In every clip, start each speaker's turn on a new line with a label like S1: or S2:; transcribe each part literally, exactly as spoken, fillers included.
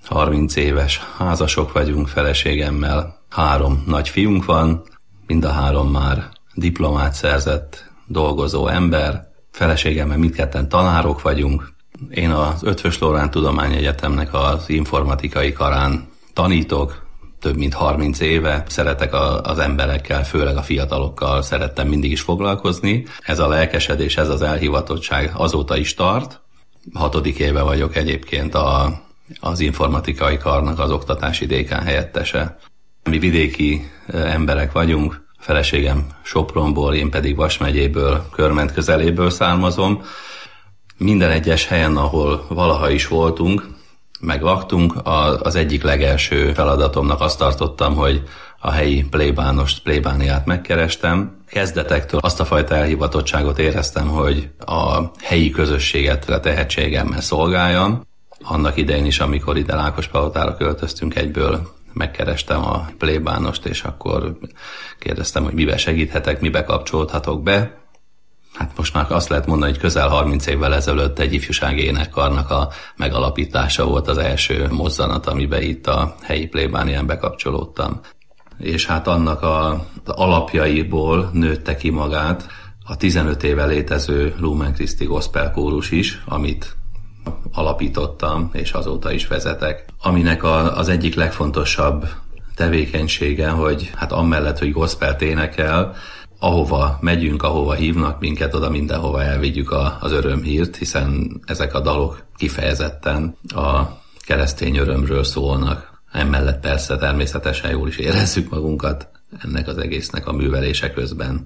S1: harminc éves házasok vagyunk feleségemmel. Három nagy fiunk van, mind a három már diplomát szerzett, dolgozó ember. Feleségemmel mindketten tanárok vagyunk. Én az Eötvös Loránd Tudományegyetemnek az informatikai karán tanítok, több mint harminc éve. Szeretek a, az emberekkel, főleg a fiatalokkal szerettem mindig is foglalkozni. Ez a lelkesedés, ez az elhivatottság azóta is tart. Hatodik éve vagyok egyébként a, az informatikai karnak az oktatási dékán helyettese. Mi vidéki emberek vagyunk, feleségem Sopronból, én pedig Vas megyéből, Körment közeléből származom. Minden egyes helyen, ahol valaha is voltunk, meg laktunk, az egyik legelső feladatomnak azt tartottam, hogy a helyi plébánost, plébániát megkerestem. Kezdetektől azt a fajta elhivatottságot éreztem, hogy a helyi közösséget a tehetségemmel szolgáljam. Annak idején is, amikor ide Lákospalotára költöztünk, egyből megkerestem a plébánost, és akkor kérdeztem, hogy mibe segíthetek, mibe kapcsolódhatok be. Hát most már azt lehet mondani, hogy közel harminc évvel ezelőtt egy ifjúsági énekkarnak a megalapítása volt az első mozzanat, amiben itt a helyi plébánián bekapcsolódtam. És hát annak a, az alapjaiból nőtte ki magát a tizenöt éve létező Lumen Christi Gospel kórus is, amit alapítottam, és azóta is vezetek. Aminek a, az egyik legfontosabb tevékenysége, hogy hát amellett, hogy gospelt énekel, ahova megyünk, ahova hívnak minket, oda mindenhova elvigyük a, az örömhírt, hiszen ezek a dalok kifejezetten a keresztény örömről szólnak. Emellett persze természetesen jól is érezzük magunkat ennek az egésznek a művelése közben.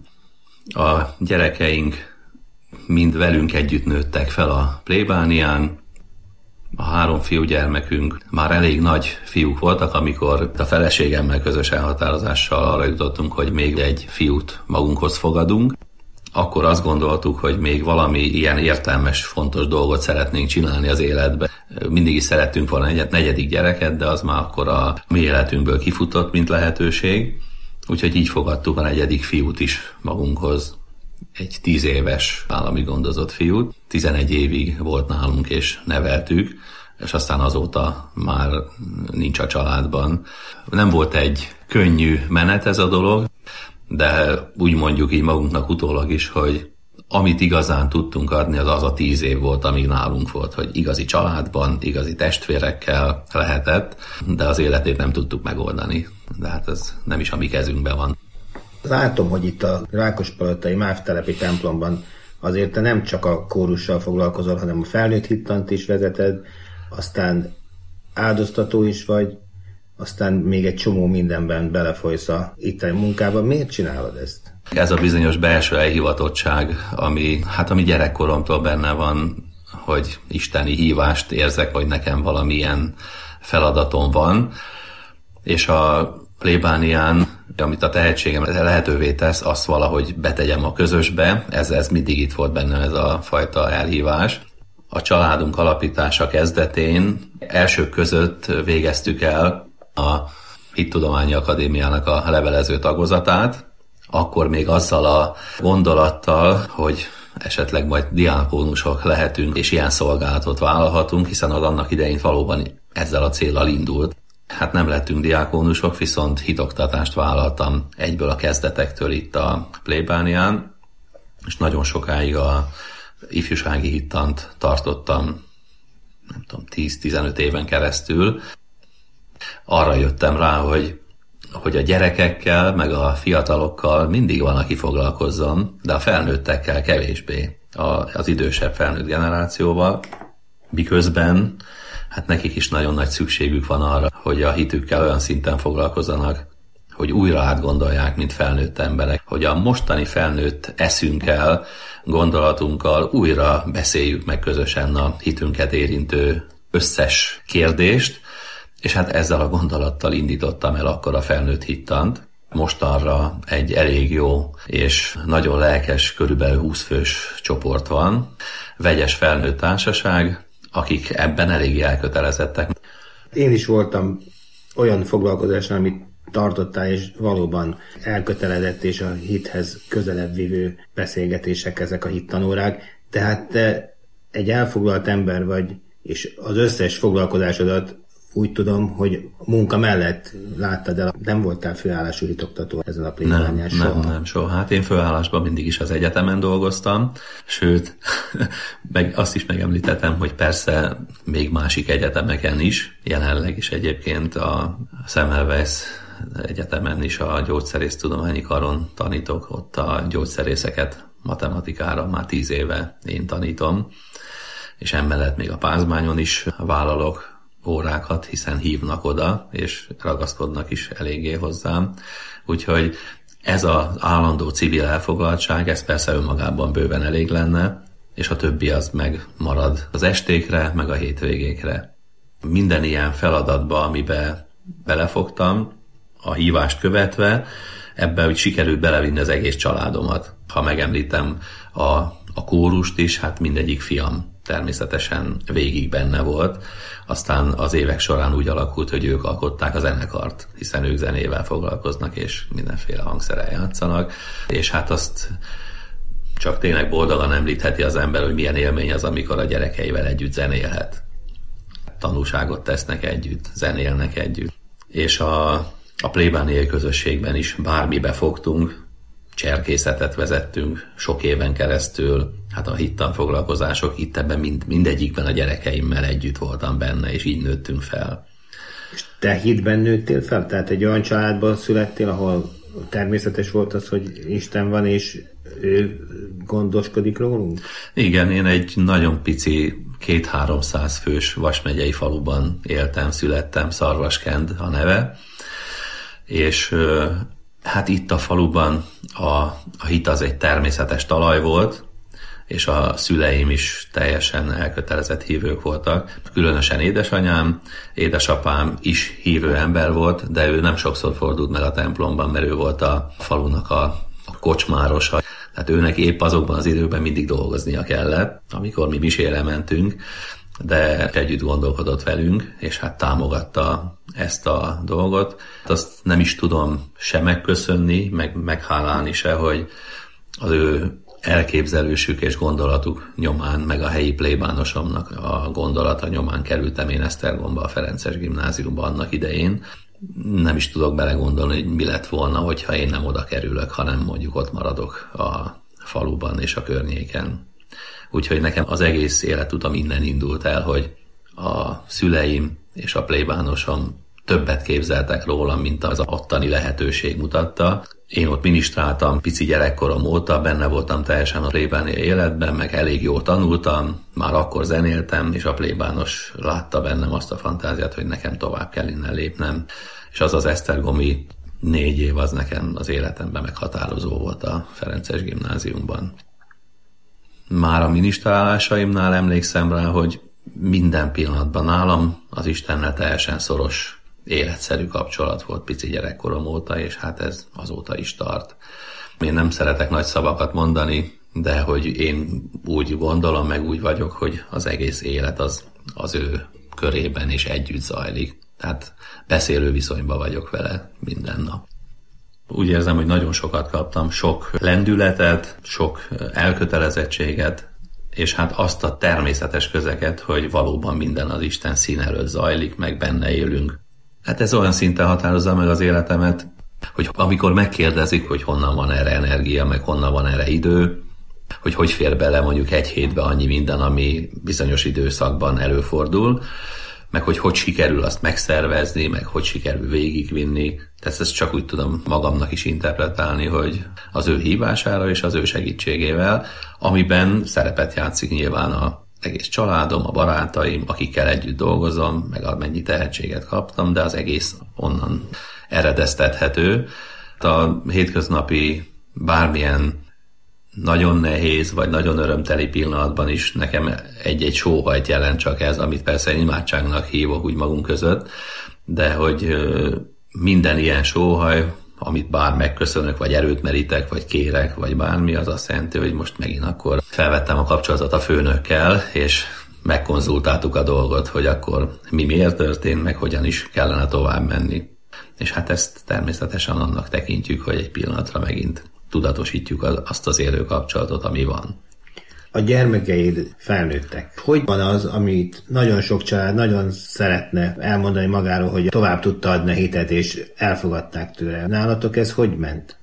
S1: A gyerekeink mind velünk együtt nőttek fel a plébánián. A három fiúgyermekünk már elég nagy fiúk voltak, amikor a feleségemmel közös elhatározással arra jutottunk, hogy még egy fiút magunkhoz fogadunk. Akkor azt gondoltuk, hogy még valami ilyen értelmes, fontos dolgot szeretnénk csinálni az életbe. Mindig is szerettünk volna egy negyedik gyereket, de az már akkor a mi életünkből kifutott, mint lehetőség. Úgyhogy így fogadtuk a negyedik fiút is magunkhoz. Egy tíz éves állami gondozott fiút. tizenegy évig volt nálunk és neveltük, és aztán azóta már nincs a családban. Nem volt egy könnyű menet ez a dolog, de úgy mondjuk így magunknak utólag is, hogy amit igazán tudtunk adni, az az a tíz év volt, amíg nálunk volt, hogy igazi családban, igazi testvérekkel lehetett, de az életét nem tudtuk megoldani. De hát ez nem is a mi kezünkben van.
S2: Látom, hogy itt a Rákospalotai Mávtelepi templomban azért te nem csak a kórussal foglalkozol, hanem a felnőtt hittant is vezeted, aztán áldoztató is vagy, aztán még egy csomó mindenben belefolysz a itteni munkában. Miért csinálod ezt?
S1: Ez a bizonyos belső elhivatottság, ami hát ami gyerekkoromtól benne van, hogy isteni hívást érzek, hogy nekem valamilyen feladatom van, és a plébánián, amit a tehetségem lehetővé tesz, azt valahogy betegyem a közösbe, ez, ez mindig itt volt bennem ez a fajta elhívás. A családunk alapítása kezdetén elsők között végeztük el a Hittudományi Akadémiának a levelező tagozatát, akkor még azzal a gondolattal, hogy esetleg majd diákónusok lehetünk, és ilyen szolgálatot vállalhatunk, hiszen az annak idején valóban ezzel a céllal indult. Hát nem lettünk diákónusok, viszont hitoktatást vállaltam egyből a kezdetektől itt a plébánián, és nagyon sokáig a ifjúsági hittant tartottam, nem tudom, tíz-tizenöt éven keresztül. Arra jöttem rá, hogy, hogy a gyerekekkel, meg a fiatalokkal mindig van, aki foglalkozzon, de a felnőttekkel kevésbé, a, az idősebb felnőtt generációval, miközben hát nekik is nagyon nagy szükségük van arra, hogy a hitükkel olyan szinten foglalkozzanak, hogy újra átgondolják, mint felnőtt emberek, hogy a mostani felnőtt eszünkkel, gondolatunkkal újra beszéljük meg közösen a hitünket érintő összes kérdést, és hát ezzel a gondolattal indítottam el akkor a felnőtt hittant. Mostanra egy elég jó és nagyon lelkes, körülbelül húsz fős csoport van, vegyes felnőtt társaság, akik ebben eléggé elkötelezettek.
S2: Én is voltam olyan foglalkozáson, amit tartottál, és valóban elkötelezett és a hithez közelebb vívő beszélgetések ezek a hittanórák. Tehát te egy elfoglalt ember vagy, és az összes foglalkozásodat úgy tudom, hogy munka mellett láttad el, nem voltál főállású hitoktató ezen a plébánián soha.
S1: Nem, nem, soha. Hát én főállásban mindig is az egyetemen dolgoztam, sőt, meg azt is megemlítettem, hogy persze még másik egyetemeken is, jelenleg is egyébként a Semmelweis egyetemen is a gyógyszerésztudományi karon tanítok, ott a gyógyszerészeket matematikára már tíz éve én tanítom, és emellett még a Pázmányon is vállalok órákat, hiszen hívnak oda, és ragaszkodnak is eléggé hozzám. Úgyhogy ez az állandó civil elfoglaltság, ez persze önmagában bőven elég lenne, és a többi az meg marad az estékre, meg a hétvégékre. Minden ilyen feladatba, amiben belefogtam, a hívást követve, ebben úgy sikerült belevinni az egész családomat. Ha megemlítem a, a kórust is, hát mindegyik fiam természetesen végig benne volt. Aztán az évek során úgy alakult, hogy ők alkották a zenekart, hiszen ők zenével foglalkoznak, és mindenféle hangszerrel játszanak. És hát azt csak tényleg boldogan említheti az ember, hogy milyen élmény az, amikor a gyerekeivel együtt zenélhet. Tanúságot tesznek együtt, zenélnek együtt. És a, a plébániai közösségben is bármibe fogtunk, cserkészetet vezettünk sok éven keresztül, hát a hittanfoglalkozások itt ebben mind, mindegyikben a gyerekeimmel együtt voltam benne, és így nőttünk fel.
S2: És te hitben nőttél fel? Tehát egy olyan családban születtél, ahol természetes volt az, hogy Isten van, és ő gondoskodik rólunk?
S1: Igen, én egy nagyon pici, két-háromszáz fős Vas megyei faluban éltem, születtem, Szarvaskend a neve, és hát itt a faluban a, a hit az egy természetes talaj volt, és a szüleim is teljesen elkötelezett hívők voltak. Különösen édesanyám, édesapám is hívő ember volt, de ő nem sokszor fordult meg a templomban, mert ő volt a falunak a, a kocsmárosa. Tehát őnek épp azokban az időben mindig dolgoznia kellett, amikor mi misére mentünk, de együtt gondolkodott velünk, és hát támogatta ezt a dolgot. Azt nem is tudom se megköszönni, meg meghálálni se, hogy az ő elképzelésük és gondolatuk nyomán, meg a helyi plébánosomnak a gondolata nyomán kerültem én Esztergomba, a Ferences gimnáziumba annak idején. Nem is tudok belegondolni, hogy mi lett volna, hogyha én nem oda kerülök, hanem mondjuk ott maradok a faluban és a környéken. Úgyhogy nekem az egész életutam innen indult el, hogy a szüleim és a plébánosom többet képzeltek rólam, mint az ottani lehetőség mutatta. Én ott ministráltam pici gyerekkorom óta, benne voltam teljesen a plébániai életben, meg elég jól tanultam, már akkor zenéltem, és a plébános látta bennem azt a fantáziát, hogy nekem tovább kell innen lépnem. És az az esztergomi négy év az nekem az életemben meghatározó volt a Ferences gimnáziumban. Már a ministrálásaimnál emlékszem rá, hogy minden pillanatban nálam az Istennel teljesen szoros, életszerű kapcsolat volt pici gyerekkorom óta, és hát ez azóta is tart. Én nem szeretek nagy szavakat mondani, de hogy én úgy gondolom, meg úgy vagyok, hogy az egész élet az, az ő körében is együtt zajlik. Tehát beszélő viszonyban vagyok vele minden nap. Úgy érzem, hogy nagyon sokat kaptam, sok lendületet, sok elkötelezettséget, és hát azt a természetes közeket, hogy valóban minden az Isten szín előtt zajlik, meg benne élünk. Hát ez olyan szinten határozza meg az életemet, hogy amikor megkérdezik, hogy honnan van erre energia, meg honnan van erre idő, hogy hogy fér bele mondjuk egy hétbe annyi minden, ami bizonyos időszakban előfordul, meg hogy hogy sikerül azt megszervezni, meg hogy sikerül végigvinni. Tehát ezt csak úgy tudom magamnak is interpretálni, hogy az ő hívására és az ő segítségével, amiben szerepet játszik nyilván a egész családom, a barátaim, akikkel együtt dolgozom, meg amennyi tehetséget kaptam, de az egész onnan eredeztethető. A hétköznapi bármilyen nagyon nehéz, vagy nagyon örömteli pillanatban is nekem egy-egy sóhajt jelent csak ez, amit persze imádságnak hívok úgy magunk között, de hogy minden ilyen sóhaj, amit bár megköszönök, vagy erőt merítek, vagy kérek, vagy bármi, az azt jelenti, hogy most megint akkor felvettem a kapcsolatot a főnökkel, és megkonzultáltuk a dolgot, hogy akkor mi miért történt, meg hogyan is kellene tovább menni. És hát ezt természetesen annak tekintjük, hogy egy pillanatra megint tudatosítjuk azt az élő kapcsolatot, ami van.
S2: A gyermekeid felnőttek. Hogy van az, amit nagyon sok család nagyon szeretne elmondani magáról, hogy tovább tudta adni a hitet, és elfogadták tőle? Nálatok ez hogy ment?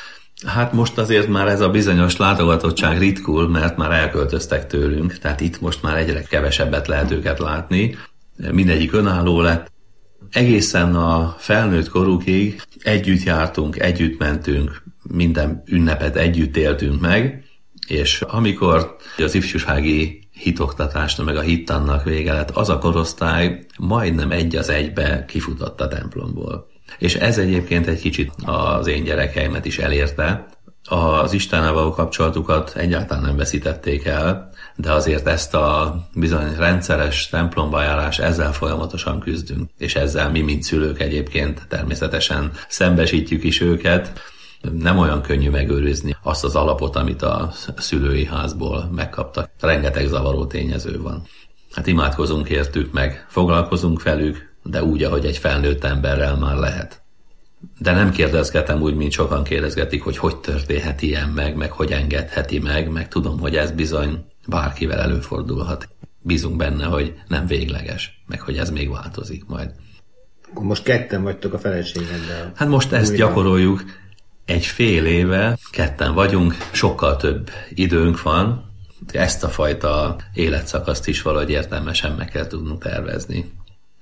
S1: Hát most azért már ez a bizonyos látogatottság ritkul, mert már elköltöztek tőlünk, tehát itt most már egyre kevesebbet lehet őket látni. Mindegyik önálló lett. Egészen a felnőtt korukig együtt jártunk, együtt mentünk, minden ünnepet együtt éltünk meg, és amikor az ifjúsági hitoktatásnak meg a hittannak vége lett, az a korosztály majdnem egy az egybe kifutott a templomból. És ez egyébként egy kicsit az én gyerekeimet is elérte. Az Istennel való kapcsolatukat egyáltalán nem veszítették el, de azért ezt a bizony rendszeres templomba járás, ezzel folyamatosan küzdünk. És ezzel mi, mint szülők egyébként természetesen szembesítjük is őket. Nem olyan könnyű megőrizni azt az alapot, amit a szülői házból megkaptak. Rengeteg zavaró tényező van. Hát imádkozunk értük meg, foglalkozunk velük, de úgy, ahogy egy felnőtt emberrel már lehet. De nem kérdezgetem úgy, mint sokan kérdezgetik, hogy hogy történhet ilyen meg, meg hogy engedheti meg, meg tudom, hogy ez bizony bárkivel előfordulhat. Bízunk benne, hogy nem végleges, meg hogy ez még változik majd.
S2: Most ketten vagytok a feleségeddel.
S1: Hát most ezt újra gyakoroljuk. Egy fél éve ketten vagyunk, sokkal több időnk van. Ezt a fajta életszakaszt is valahogy értelmesen meg kell tudnunk tervezni.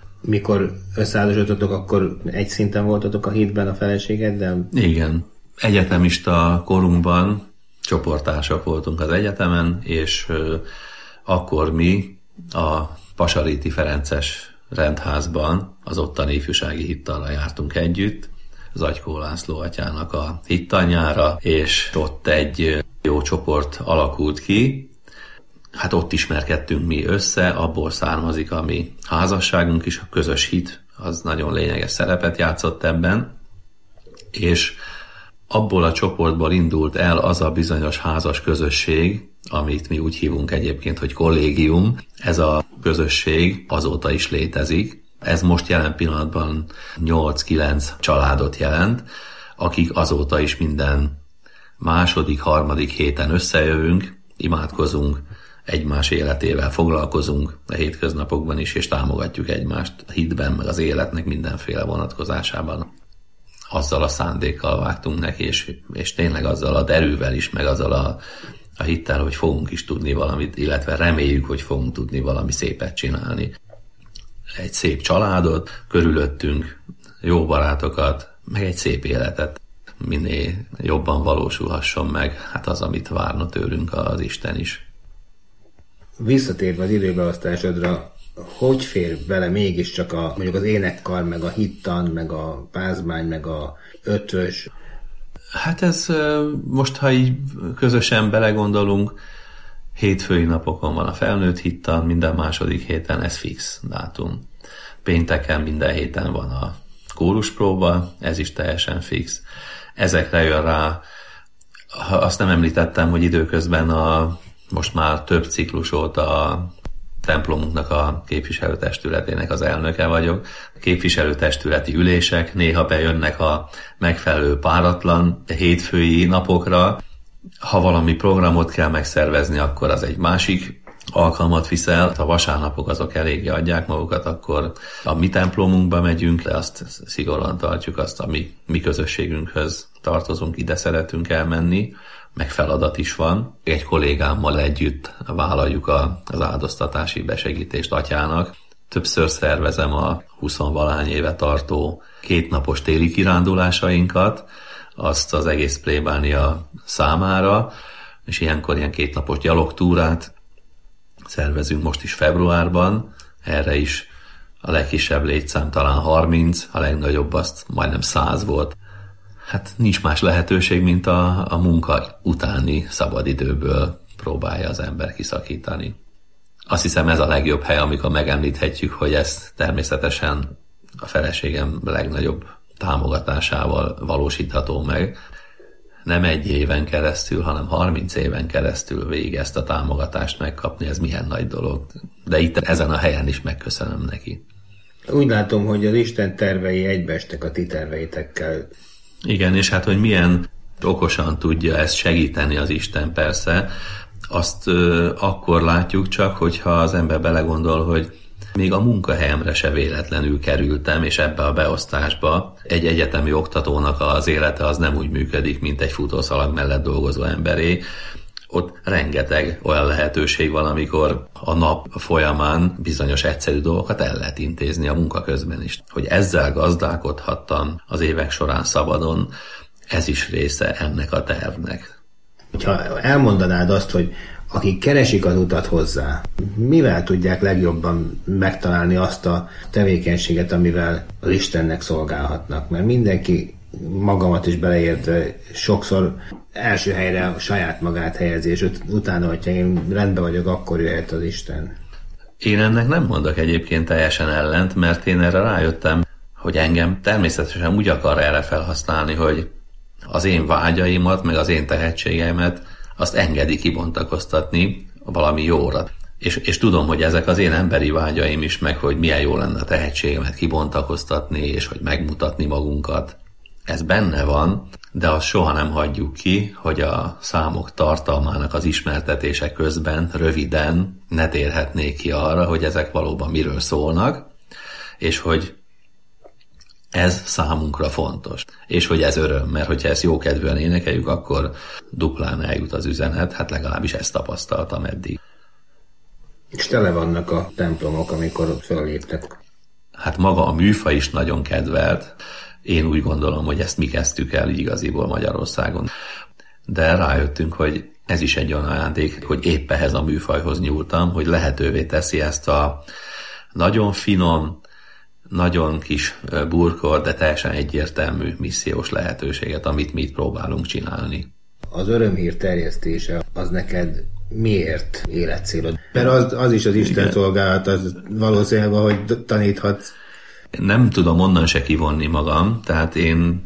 S2: Mikor összeházasodtatok, akkor egy szinten voltatok a hitben a feleségeddel?
S1: Igen. Egyetemista korunkban csoporttársak voltunk az egyetemen, és ö, akkor mi a Pasaréti Ferences rendházban az ottani ifjúsági hittanra jártunk együtt, Zagykó László atyának a hittanjára, és ott egy jó csoport alakult ki. Hát ott ismerkedtünk mi össze, abból származik a mi házasságunk is, a közös hit, az nagyon lényeges szerepet játszott ebben, és abból a csoportból indult el az a bizonyos házas közösség, amit mi úgy hívunk egyébként, hogy kollégium. Ez a közösség azóta is létezik. Ez most jelen pillanatban nyolc-kilenc családot jelent, akik azóta is minden második, harmadik héten összejövünk, imádkozunk, egymás életével foglalkozunk a hétköznapokban is, és támogatjuk egymást a hitben, meg az életnek mindenféle vonatkozásában. Azzal a szándékkal vágtunk neki, és, és tényleg azzal a derűvel is, meg azzal a, a hittel, hogy fogunk is tudni valamit, illetve reméljük, hogy fogunk tudni valami szépet csinálni. Egy szép családot, körülöttünk jó barátokat, meg egy szép életet. Minél jobban valósulhasson meg, hát az, amit várna tőlünk az Isten is.
S2: Visszatérve az időbeosztásodra, hogy fér bele mégiscsak a, mondjuk az énekkar, meg a hittan, meg a pázmány, meg a ötvös?
S1: Hát ez most, ha így közösen belegondolunk, hétfői napokon van a felnőtt hittan, minden második héten ez fix dátum. Pénteken minden héten van a kóruspróba, ez is teljesen fix. Ezekre jön rá, azt nem említettem, hogy időközben a most már több ciklus óta a templomunknak a képviselőtestületének az elnöke vagyok. A képviselőtestületi ülések néha bejönnek a megfelelő páratlan hétfői napokra. Ha valami programot kell megszervezni, akkor az egy másik alkalmat viszel. Ha vasárnapok azok eléggé adják magukat, akkor a mi templomunkba megyünk, de azt szigorúan tartjuk, azt a mi, mi közösségünkhöz tartozunk, ide szeretünk elmenni, meg feladat is van. Egy kollégámmal együtt vállaljuk a, az áldoztatási besegítést atyának. Többször szervezem a huszonvalány éve tartó kétnapos téli kirándulásainkat, azt az egész plébánia számára, és ilyenkor ilyen kétnapos gyalogtúrát szervezünk most is februárban. Erre is a legkisebb létszám talán harminc, a legnagyobb azt majdnem száz volt. Hát nincs más lehetőség, mint a, a munka utáni szabadidőből próbálja az ember kiszakítani. Azt hiszem, ez a legjobb hely, amikor megemlíthetjük, hogy ez természetesen a feleségem legnagyobb támogatásával valósítható meg. Nem egy éven keresztül, hanem harminc éven keresztül végig ezt a támogatást megkapni, ez milyen nagy dolog. De itt ezen a helyen is megköszönöm neki.
S2: Úgy látom, hogy az Isten tervei egybeestek a ti terveitekkel.
S1: Igen, és hát, hogy milyen okosan tudja ezt segíteni az Isten persze. azt ö, akkor látjuk csak, hogyha az ember belegondol, hogy még a munkahelyemre se véletlenül kerültem, és ebbe a beosztásba egy egyetemi oktatónak az élete az nem úgy működik, mint egy futószalag mellett dolgozó emberé. Ott rengeteg olyan lehetőség van, amikor a nap folyamán bizonyos egyszerű dolgokat el lehet intézni a munka közben is. Hogy ezzel gazdálkodhattam az évek során szabadon, ez is része ennek a tervnek.
S2: Ha elmondanád azt, hogy akik keresik az utat hozzá, mivel tudják legjobban megtalálni azt a tevékenységet, amivel az Istennek szolgálhatnak? Mert mindenki, magamat is beleértve, sokszor első helyre a saját magát helyezi, és utána, hogyha én rendben vagyok, akkor jöhet az Isten.
S1: Én ennek nem mondok egyébként teljesen ellent, mert én erre rájöttem, hogy engem természetesen úgy akar erre felhasználni, hogy az én vágyaimat, meg az én tehetségeimet azt engedi kibontakoztatni valami jóra. És, és tudom, hogy ezek az én emberi vágyaim is, meg hogy milyen jó lenne a tehetségemet kibontakoztatni, és hogy megmutatni magunkat. Ez benne van, de azt soha nem hagyjuk ki, hogy a számok tartalmának az ismertetése közben röviden ne térhetnék ki arra, hogy ezek valóban miről szólnak, és hogy ez számunkra fontos. És hogy ez öröm, mert hogyha ezt jókedvűen énekeljük, akkor duplán eljut az üzenet, hát legalábbis ezt tapasztaltam eddig.
S2: És tele vannak a templomok, amikor föléptek.
S1: Hát maga a műfaj is nagyon kedvelt. Én úgy gondolom, hogy ezt mi kezdtük el igaziból Magyarországon. De rájöttünk, hogy ez is egy olyan ajándék, hogy épp ehhez a műfajhoz nyúltam, hogy lehetővé teszi ezt a nagyon finom, nagyon kis burkol, de teljesen egyértelmű missziós lehetőséget, amit mi itt próbálunk csinálni.
S2: Az örömhír terjesztése az neked miért életcélod? Mert az, az is az Isten szolgálat, az valószínűleg, ahogy taníthatsz.
S1: Nem tudom onnan se kivonni magam, tehát én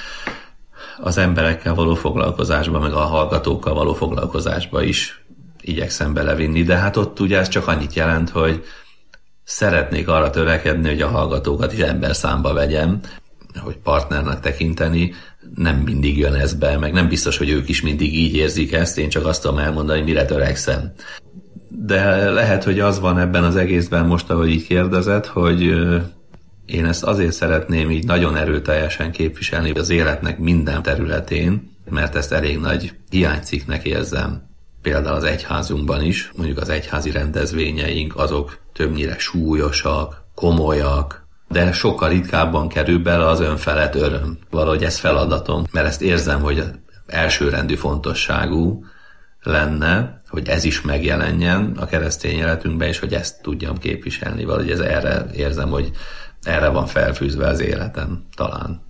S1: az emberekkel való foglalkozásba, meg a hallgatókkal való foglalkozásba is igyekszem belevinni, de hát ott ugye ez csak annyit jelent, hogy szeretnék arra törekedni, hogy a hallgatókat is emberszámba vegyem, hogy partnernek tekinteni, nem mindig jön ez be, meg nem biztos, hogy ők is mindig így érzik ezt, én csak azt tudom elmondani, mire törekszem. De lehet, hogy az van ebben az egészben most, ahogy így kérdezed, hogy én ezt azért szeretném így nagyon erőteljesen képviselni az életnek minden területén, mert ezt elég nagy hiánycikknek érzem. Például az egyházunkban is, mondjuk az egyházi rendezvényeink, azok többnyire súlyosak, komolyak, de sokkal ritkábban kerül bele az önfelett öröm. Valahogy ez feladatom, mert ezt érzem, hogy elsőrendű fontosságú lenne, hogy ez is megjelenjen a keresztény életünkben, és hogy ezt tudjam képviselni. Valahogy ez erre érzem, hogy erre van felfűzve az életem, talán.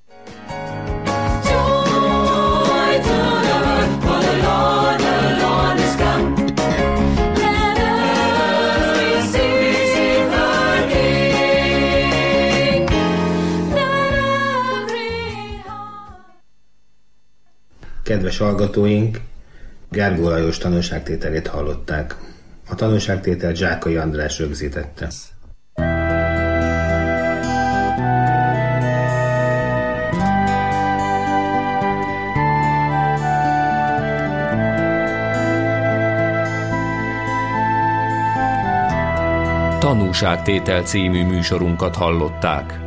S2: Kedves hallgatóink, Gergó Lajos tanúságtételét hallották. A tanúságtételt Zsákai András rögzítette.
S3: Tanúságtétel című műsorunkat hallották.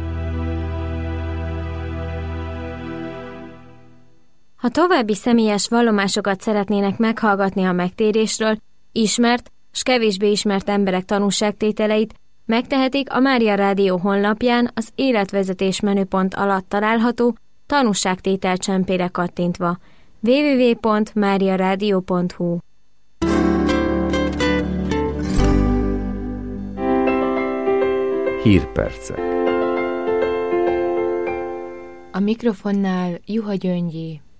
S4: Ha további személyes vallomásokat szeretnének meghallgatni a megtérésről, ismert s kevésbé ismert emberek tanúságtételeit, megtehetik a Mária Rádió honlapján az életvezetés menüpont alatt található tanúságtétel csempére kattintva. double-u double-u double-u pont mária rádió pont hu
S3: Hírpercek.
S5: A mikrofonnál Juha Gyöngyi.